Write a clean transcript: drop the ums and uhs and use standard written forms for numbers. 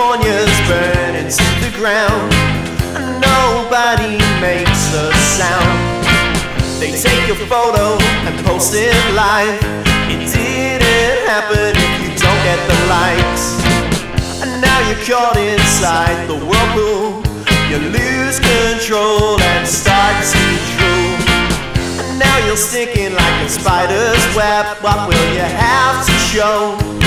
California's burning to the ground, and nobody makes a sound. They take your photo and post it live. It didn't happen if you don't get the likes. And now you're caught inside the whirlpool. You lose control and start to drool. And now you're sticking like a spider's web. What will you have to show?